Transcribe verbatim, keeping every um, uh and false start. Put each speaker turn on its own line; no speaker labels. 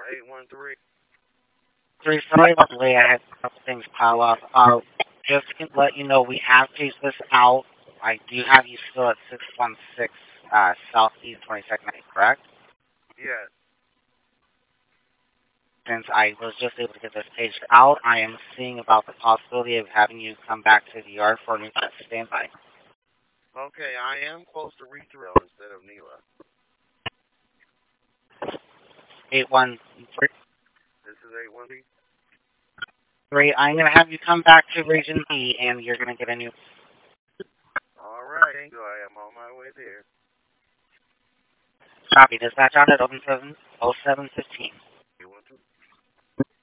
eight one three.
Three, sorry about the delay. I had a couple things pile up. Uh, just to let you know, we have paged this out. I do have you still at six one six uh, Southeast twenty-second, correct?
Yes.
Since I was just able to get this paged out, I am seeing about the possibility of having you come back to the yard for a new standby.
Okay, I am close to Rethrill instead of Neela.
eight one three.
This is eight one three.
Three. I'm going to have you come back to Region B, and you're going to get a new.
All right, thank you. I am on my way there.
Copy. Dispatch out at oh seven fifteen.